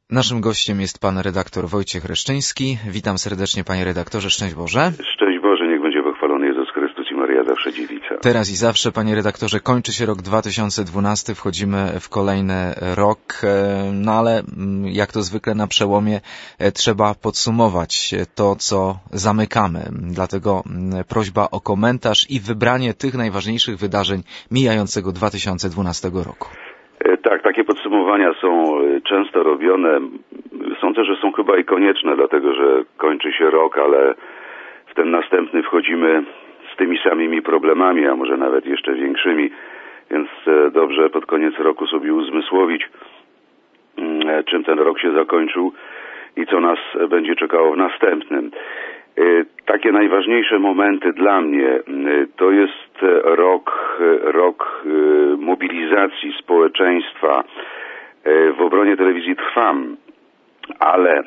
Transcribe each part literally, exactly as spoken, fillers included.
Naszym gościem jest pan redaktor Wojciech Reszczyński. Witam serdecznie, panie redaktorze. Szczęść Boże. Szczęść Boże, niech będzie pochwalony Jezus Chrystus i Maryja zawsze dziewica. Teraz i zawsze, panie redaktorze, kończy się rok dwa tysiące dwunasty, wchodzimy w kolejny rok, no ale jak to zwykle na przełomie trzeba podsumować to, co zamykamy. Dlatego prośba o komentarz i wybranie tych najważniejszych wydarzeń mijającego dwa tysiące dwunastego roku. Tak, takie podsumowania są często robione. Sądzę, że są chyba i konieczne, dlatego że kończy się rok, ale w ten następny wchodzimy z tymi samymi problemami, a może nawet jeszcze większymi, więc dobrze pod koniec roku sobie uzmysłowić, czym ten rok się zakończył i co nas będzie czekało w następnym. Takie najważniejsze momenty dla mnie to jest rok, rok mobilizacji społeczeństwa w obronie telewizji Trwam, ale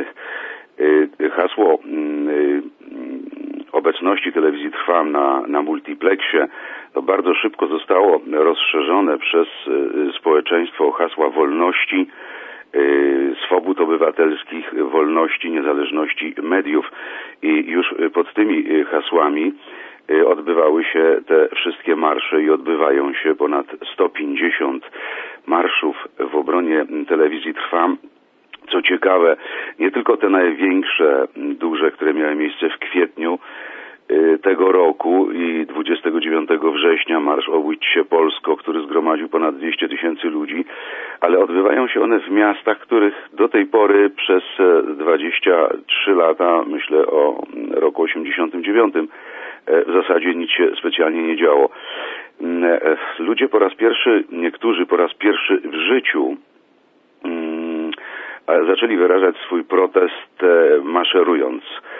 hasło obecności telewizji Trwam na, na multiplexie to bardzo szybko zostało rozszerzone przez społeczeństwo o hasła wolności, swobód obywatelskich, wolności, niezależności mediów. I już pod tymi hasłami odbywały się te wszystkie marsze i odbywają się ponad sto pięćdziesiąt marszów w obronie telewizji Trwam. Co ciekawe, nie tylko te największe, duże, które miały miejsce w kwietniu tego roku i dwudziestego dziewiątego września marsz Obudź się Polsko, który zgromadził ponad dwieście tysięcy ludzi, ale odbywają się one w miastach, których do tej pory przez dwadzieścia trzy lata, myślę o roku osiemdziesiątym dziewiątym, w zasadzie nic się specjalnie nie działo. Ludzie po raz pierwszy, niektórzy po raz pierwszy w życiu zaczęli wyrażać swój protest maszerując,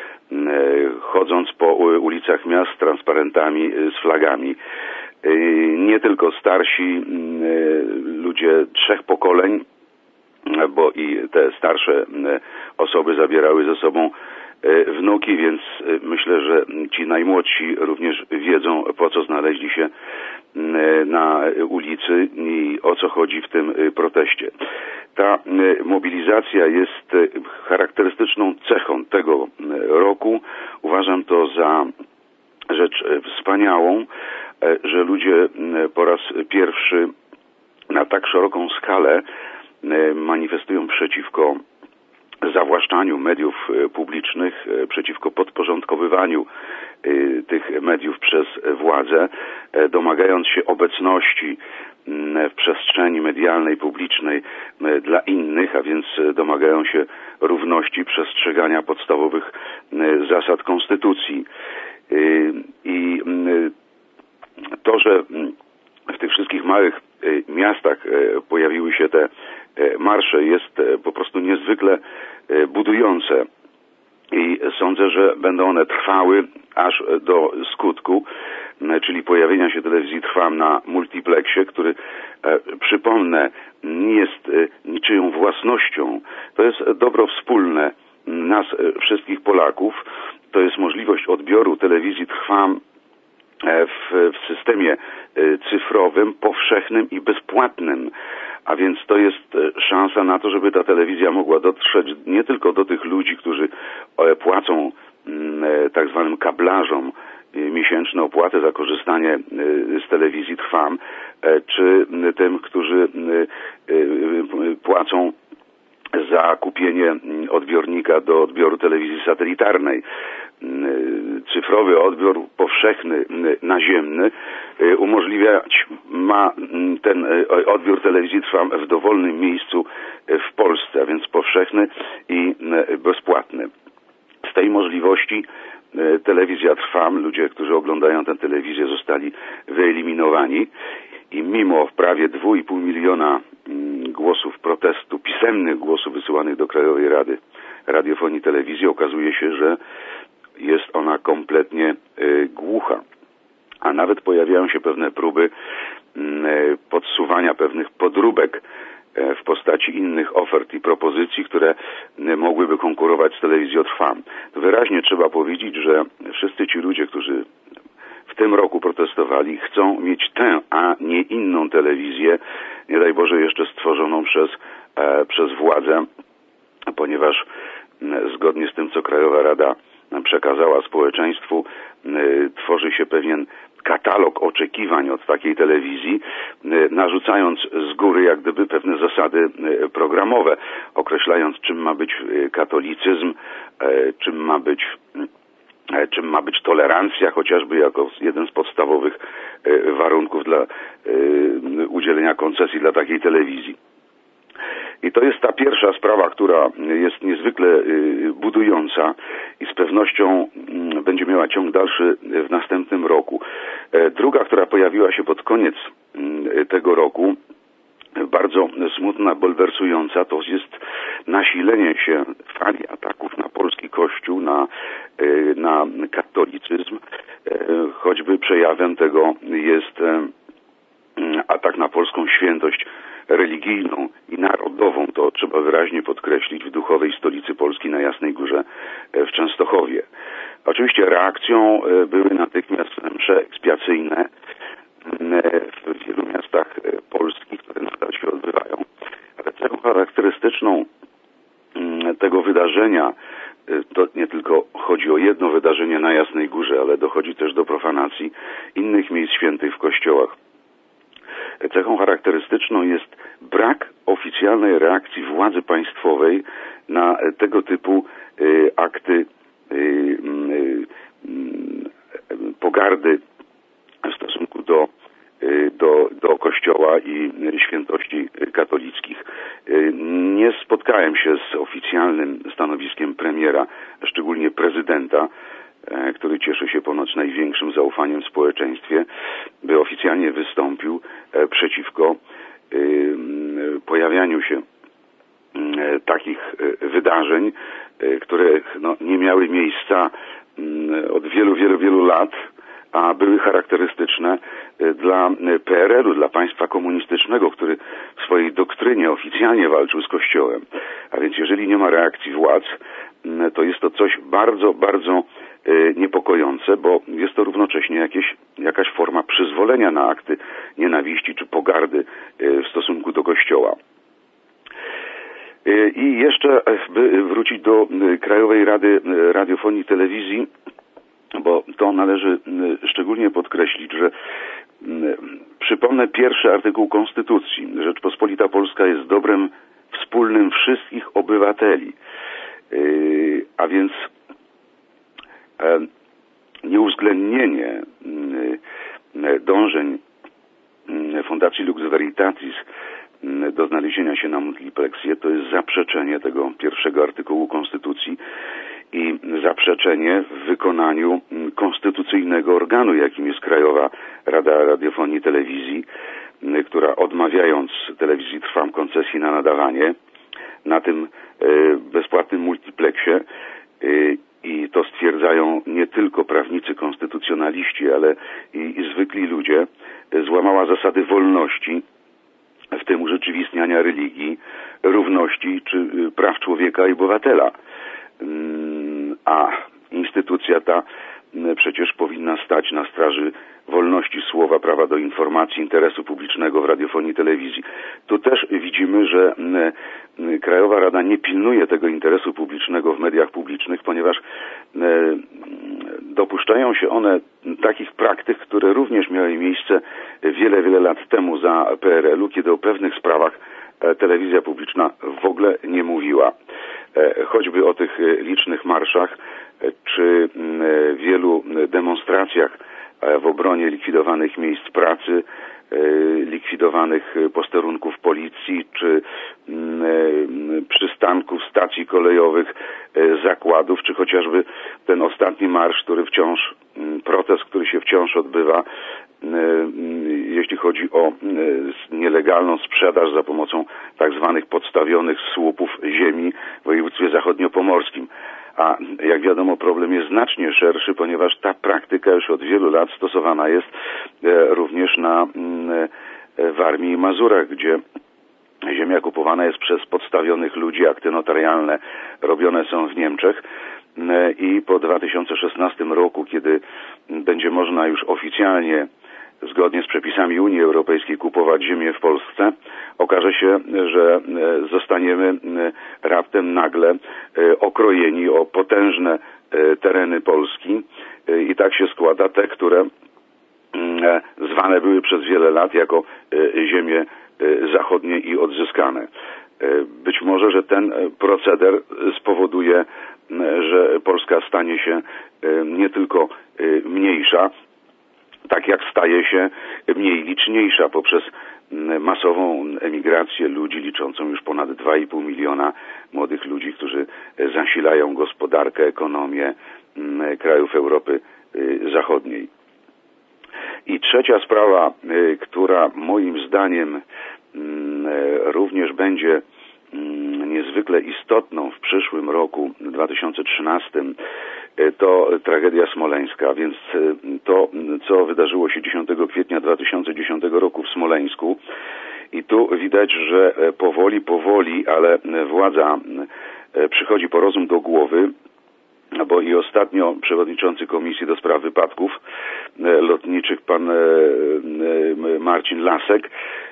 chodząc po ulicach miast z transparentami, z flagami. Nie tylko starsi ludzie trzech pokoleń, bo i te starsze osoby zabierały ze sobą wnuki, więc myślę, że ci najmłodsi również wiedzą, po co znaleźli się na ulicy i o co chodzi w tym proteście. Ta mobilizacja jest charakterystyczną cechą tego roku. Uważam to za rzecz wspaniałą, że ludzie po raz pierwszy na tak szeroką skalę manifestują przeciwko zawłaszczaniu mediów publicznych, przeciwko podporządkowywaniu tych mediów przez władzę, domagając się obecności w przestrzeni medialnej, publicznej dla innych, a więc domagają się równości, przestrzegania podstawowych zasad konstytucji. I to, że w tych wszystkich małych miastach pojawiły się te marsze, jest po prostu niezwykle budujące i sądzę, że będą one trwały aż do skutku, czyli pojawienia się telewizji Trwam na multiplexie, który, przypomnę, nie jest niczyją własnością. To jest dobro wspólne nas wszystkich Polaków. To jest możliwość odbioru telewizji Trwam w, w systemie cyfrowym, powszechnym i bezpłatnym. A więc to jest szansa na to, żeby ta telewizja mogła dotrzeć nie tylko do tych ludzi, którzy płacą tak zwanym kablarzom miesięczne opłaty za korzystanie z telewizji Trwam, czy tym, którzy płacą za kupienie odbiornika do odbioru telewizji satelitarnej. Cyfrowy odbiór powszechny, naziemny umożliwiać ma ten odbiór telewizji Trwam w dowolnym miejscu w Polsce, a więc powszechny i bezpłatny. Z tej możliwości telewizja Trwam, ludzie, którzy oglądają tę telewizję, zostali wyeliminowani i mimo prawie dwa i pół miliona głosów protestu, pisemnych głosów wysyłanych do Krajowej Rady Radiofonii i Telewizji, okazuje się, że jest ona kompletnie y, głucha. A nawet pojawiają się pewne próby y, podsuwania pewnych podróbek y, w postaci innych ofert i propozycji, które y, mogłyby konkurować z telewizją Trwam. Wyraźnie trzeba powiedzieć, że wszyscy ci ludzie, którzy w tym roku protestowali, chcą mieć tę, a nie inną telewizję, nie daj Boże jeszcze stworzoną przez, e, przez władzę, ponieważ zgodnie z tym, co Krajowa Rada przekazała społeczeństwu, tworzy się pewien katalog oczekiwań od takiej telewizji, narzucając z góry jak gdyby pewne zasady programowe, określając, czym ma być katolicyzm, czym ma być czym ma być tolerancja, chociażby jako jeden z podstawowych warunków dla udzielenia koncesji dla takiej telewizji. I to jest ta pierwsza sprawa, która jest niezwykle budująca i z pewnością będzie miała ciąg dalszy w następnym roku. Druga, która pojawiła się pod koniec tego roku, bardzo smutna, bulwersująca, to jest nasilenie się fali ataków na polski Kościół, na, na katolicyzm. Choćby przejawem tego jest atak na polską świętość religijną i narodową, to trzeba wyraźnie podkreślić, w duchowej stolicy Polski na Jasnej Górze w Częstochowie. Oczywiście reakcją były natychmiast msze ekspiacyjne w wielu miastach polskich, które nadal się odbywają. Ale cechą charakterystyczną tego wydarzenia, to nie tylko chodzi o jedno wydarzenie na Jasnej Górze, ale dochodzi też do profanacji innych miejsc świętych w kościołach. Cechą charakterystyczną jest brak oficjalnej reakcji władzy państwowej na tego typu akty pogardy w stosunku do, do, do Kościoła i świętości katolickich. Nie spotkałem się z oficjalnym stanowiskiem premiera, szczególnie prezydenta, który cieszy się ponoć największym zaufaniem w społeczeństwie, by oficjalnie wystąpił przeciwko pojawianiu się takich wydarzeń, które no, nie miały miejsca od wielu, wielu, wielu lat, a były charakterystyczne dla P R L u, dla państwa komunistycznego, który w swojej doktrynie oficjalnie walczył z Kościołem. A więc jeżeli nie ma reakcji władz, to jest to coś bardzo, bardzo niepokojące, bo jest to równocześnie jakieś, jakaś forma przyzwolenia na akty nienawiści czy pogardy w stosunku do Kościoła. I jeszcze, by wrócić do Krajowej Rady Radiofonii i Telewizji, bo to należy szczególnie podkreślić, że przypomnę pierwszy artykuł Konstytucji. Rzeczpospolita Polska jest dobrem wspólnym wszystkich obywateli. A więc nieuwzględnienie dążeń Fundacji Lux Veritatis do znalezienia się na multiplexie to jest zaprzeczenie tego pierwszego artykułu Konstytucji i zaprzeczenie w wykonaniu konstytucyjnego organu, jakim jest Krajowa Rada Radiofonii i Telewizji, która odmawiając telewizji Trwam koncesji na nadawanie na tym bezpłatnym multiplexie, i to stwierdzają nie tylko prawnicy konstytucjonaliści, ale i, i zwykli ludzie, złamała zasady wolności, w tym urzeczywistniania religii, równości czy praw człowieka i obywatela. A instytucja ta przecież powinna stać na straży wolności słowa, prawa do informacji, interesu publicznego w radiofonii i telewizji. Tu też widzimy, że Krajowa Rada nie pilnuje tego interesu publicznego w mediach publicznych, ponieważ dopuszczają się one takich praktyk, które również miały miejsce wiele, wiele lat temu za P R L u, kiedy o pewnych sprawach telewizja publiczna w ogóle nie mówiła. Choćby o tych licznych marszach, czy wielu demonstracjach w obronie likwidowanych miejsc pracy, likwidowanych posterunków policji, czy przystanków, stacji kolejowych, zakładów, czy chociażby ten ostatni marsz, który wciąż, protest, który się wciąż odbywa, jeśli chodzi o nielegalną sprzedaż za pomocą tak zwanych podstawionych słupów ziemi w województwie zachodniopomorskim. A jak wiadomo, problem jest znacznie szerszy, ponieważ ta praktyka już od wielu lat stosowana jest również na Warmii i Mazurach, gdzie ziemia kupowana jest przez podstawionych ludzi, akty notarialne robione są w Niemczech i po dwa tysiące szesnastym roku, kiedy będzie można już oficjalnie zgodnie z przepisami Unii Europejskiej kupować ziemię w Polsce, okaże się, że zostaniemy raptem nagle okrojeni o potężne tereny Polski i tak się składa, te, które zwane były przez wiele lat jako ziemie zachodnie i odzyskane. Być może, że ten proceder spowoduje, że Polska stanie się nie tylko mniejsza, tak jak staje się mniej liczniejsza poprzez masową emigrację ludzi liczącą już ponad dwa i pół miliona młodych ludzi, którzy zasilają gospodarkę, ekonomię krajów Europy Zachodniej. I trzecia sprawa, która moim zdaniem również będzie niezwykle istotną w przyszłym roku dwa tysiące trzynastym, to tragedia smoleńska, więc to, co wydarzyło się dziesiątego kwietnia dwa tysiące dziesiątego roku w Smoleńsku. I tu widać, że powoli, powoli, ale władza przychodzi po rozum do głowy, bo i ostatnio przewodniczący Komisji do Spraw Wypadków Lotniczych, pan Marcin Lasek,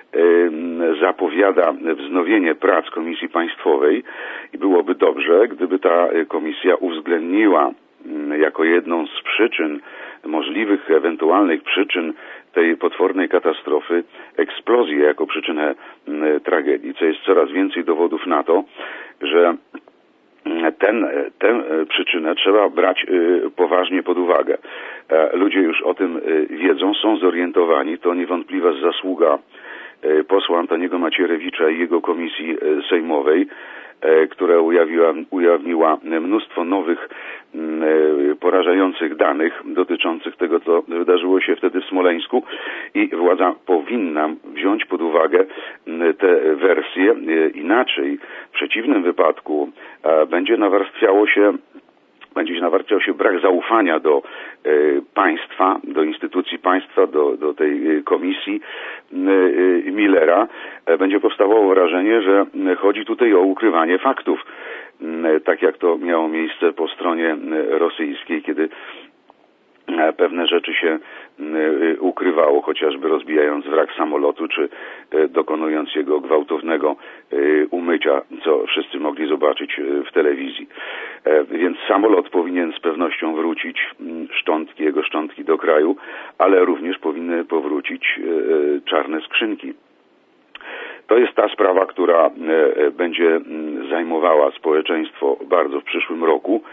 zapowiada wznowienie prac Komisji Państwowej i byłoby dobrze, gdyby ta komisja uwzględniła jako jedną z przyczyn, możliwych, ewentualnych przyczyn tej potwornej katastrofy, eksplozję jako przyczynę tragedii, co jest coraz więcej dowodów na to, że ten, tę przyczynę trzeba brać poważnie pod uwagę. Ludzie już o tym wiedzą, są zorientowani, to niewątpliwa zasługa posła Antoniego Macierewicza i jego komisji sejmowej, która ujawniła, ujawniła mnóstwo nowych, porażających danych dotyczących tego, co wydarzyło się wtedy w Smoleńsku i władza powinna wziąć pod uwagę te wersje. Inaczej, w przeciwnym wypadku będzie nawarstwiało się będzie się nawarstwiał się brak zaufania do e, państwa, do instytucji państwa, do, do tej komisji e, Millera. E, będzie powstawało wrażenie, że chodzi tutaj o ukrywanie faktów, e, tak jak to miało miejsce po stronie rosyjskiej, kiedy pewne rzeczy się ukrywało, chociażby rozbijając wrak samolotu, czy dokonując jego gwałtownego umycia, co wszyscy mogli zobaczyć w telewizji. Więc samolot powinien z pewnością wrócić, szczątki, jego szczątki do kraju, ale również powinny powrócić czarne skrzynki. To jest ta sprawa, która będzie zajmowała społeczeństwo bardzo w przyszłym roku.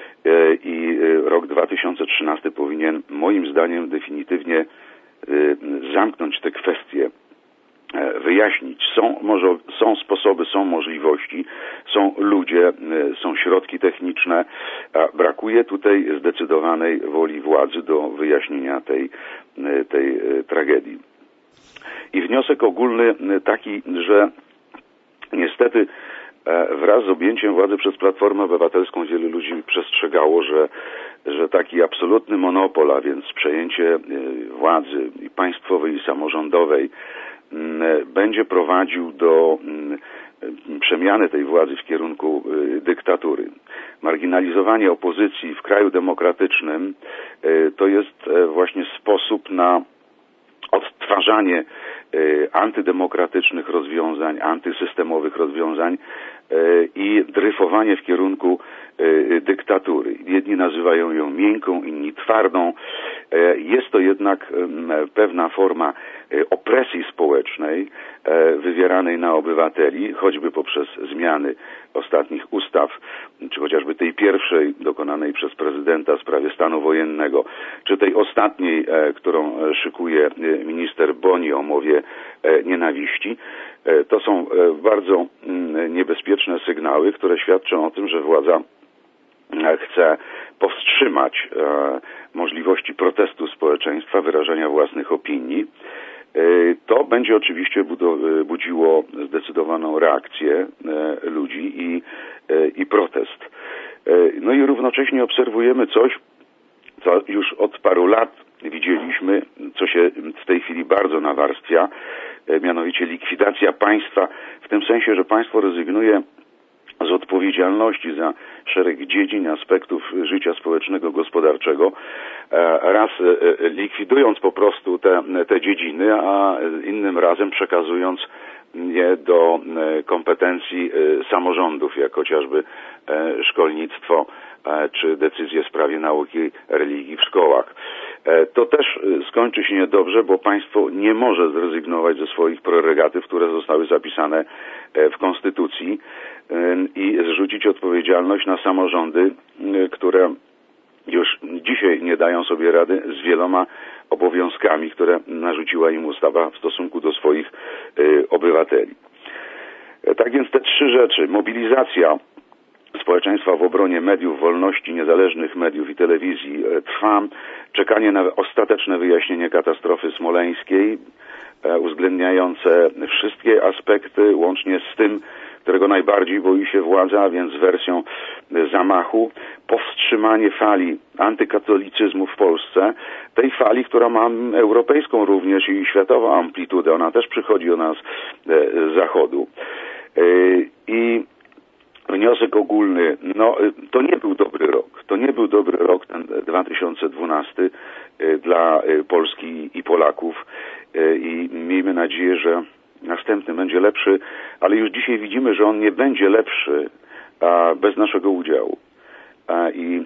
I rok dwa tysiące trzynasty powinien moim zdaniem definitywnie zamknąć te kwestie, wyjaśnić. Są, może, są sposoby, są możliwości, są ludzie, są środki techniczne, a brakuje tutaj zdecydowanej woli władzy do wyjaśnienia tej, tej tragedii. I wniosek ogólny taki, że niestety wraz z objęciem władzy przez Platformę Obywatelską wielu ludzi przestrzegało, że, że taki absolutny monopol, a więc przejęcie władzy i państwowej i samorządowej będzie prowadził do przemiany tej władzy w kierunku dyktatury. Marginalizowanie opozycji w kraju demokratycznym to jest właśnie sposób na odtwarzanie antydemokratycznych rozwiązań, antysystemowych rozwiązań i dryfowanie w kierunku dyktatury. Jedni nazywają ją miękką, inni twardą. Jest to jednak pewna forma opresji społecznej wywieranej na obywateli, choćby poprzez zmiany ostatnich ustaw, czy chociażby tej pierwszej dokonanej przez prezydenta w sprawie stanu wojennego, czy tej ostatniej, którą szykuje minister Boni o mowie nienawiści. To są bardzo niebezpieczne sygnały, które świadczą o tym, że władza chce powstrzymać możliwości protestu społeczeństwa, wyrażania własnych opinii. To będzie oczywiście budziło zdecydowaną reakcję ludzi i, i protest. No i równocześnie obserwujemy coś, co już od paru lat widzieliśmy, co się w tej chwili bardzo nawarstwia, mianowicie likwidacja państwa, w tym sensie, że państwo rezygnuje z odpowiedzialności za szereg dziedzin, aspektów życia społecznego, gospodarczego, raz likwidując po prostu te, te dziedziny, a innym razem przekazując je do kompetencji samorządów, jak chociażby szkolnictwo czy decyzje w sprawie nauki religii w szkołach. To też skończy się niedobrze, bo państwo nie może zrezygnować ze swoich prerogatyw, które zostały zapisane w Konstytucji, i zrzucić odpowiedzialność na samorządy, które już dzisiaj nie dają sobie rady z wieloma obowiązkami, które narzuciła im ustawa w stosunku do swoich obywateli. Tak więc te trzy rzeczy, mobilizacja społeczeństwa w obronie mediów, wolności, niezależnych mediów i telewizji trwa, czekanie na ostateczne wyjaśnienie katastrofy smoleńskiej, uwzględniające wszystkie aspekty, łącznie z tym, którego najbardziej boi się władza, a więc wersją zamachu, powstrzymanie fali antykatolicyzmu w Polsce, tej fali, która ma europejską również i światową amplitudę, ona też przychodzi do nas z zachodu. I wniosek ogólny, no to nie był dobry rok, to nie był dobry rok ten dwa tysiące dwunasty dla Polski i Polaków i miejmy nadzieję, że następny będzie lepszy, ale już dzisiaj widzimy, że on nie będzie lepszy bez naszego udziału. I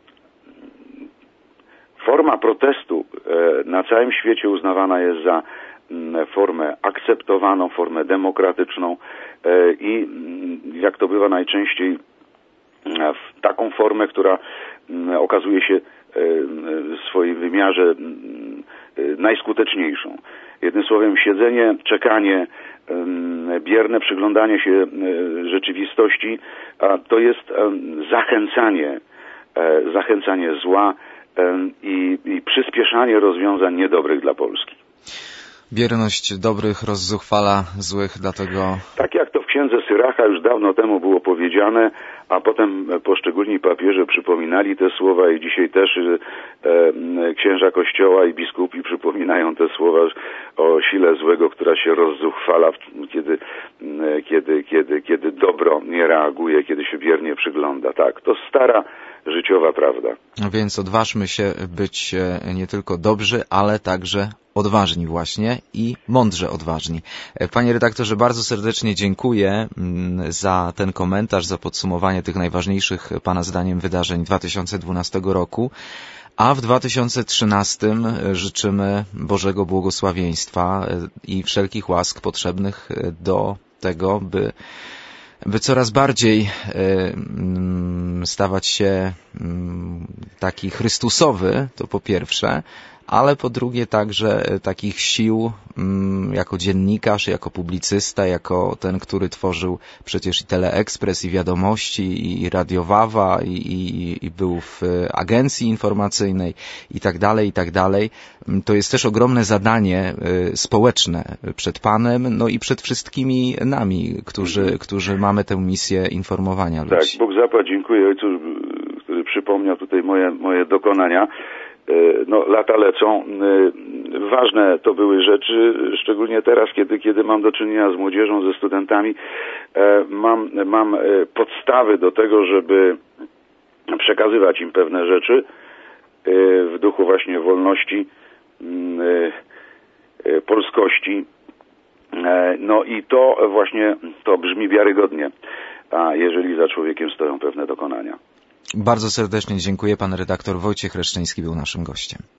forma protestu na całym świecie uznawana jest za formę akceptowaną, formę demokratyczną i jak to bywa najczęściej w taką formę, która okazuje się w swoim wymiarze najskuteczniejszą. Jednym słowem, siedzenie, czekanie, bierne przyglądanie się rzeczywistości to jest zachęcanie, zachęcanie zła i, i przyspieszanie rozwiązań niedobrych dla Polski. Bierność dobrych rozzuchwala złych, dlatego... Tak jak to w księdze Syracha już dawno temu było powiedziane, a potem poszczególni papieże przypominali te słowa i dzisiaj też e, księża Kościoła i biskupi przypominają te słowa o sile złego, która się rozzuchwala, kiedy, kiedy, kiedy, kiedy dobro nie reaguje, kiedy się biernie przygląda. Tak, to stara życiowa prawda. Więc odważmy się być nie tylko dobrzy, ale także odważni właśnie i mądrze odważni. Panie redaktorze, bardzo serdecznie dziękuję za ten komentarz, za podsumowanie tych najważniejszych Pana zdaniem wydarzeń dwa tysiące dwunastego roku. A w dwa tysiące trzynastym życzymy Bożego błogosławieństwa i wszelkich łask potrzebnych do tego, by by coraz bardziej stawać się taki chrystusowy, to po pierwsze, ale po drugie także takich sił jako dziennikarz, jako publicysta, jako ten, który tworzył przecież i Teleekspres, i Wiadomości, i Radio Wawa, i, i, i był w agencji informacyjnej i tak dalej, i tak dalej. To jest też ogromne zadanie społeczne przed Panem, no i przed wszystkimi nami, którzy, którzy mamy tę misję informowania ludzi. Tak, Bóg zapłać, dziękuję Ojcu, który przypomniał tutaj moje, moje dokonania. No, lata lecą. Ważne to były rzeczy, szczególnie teraz, kiedy, kiedy mam do czynienia z młodzieżą, ze studentami. Mam, mam podstawy do tego, żeby przekazywać im pewne rzeczy w duchu właśnie wolności, polskości. No i to właśnie, to brzmi wiarygodnie, a jeżeli za człowiekiem stoją pewne dokonania. Bardzo serdecznie dziękuję. Pan redaktor Wojciech Reszczyński był naszym gościem.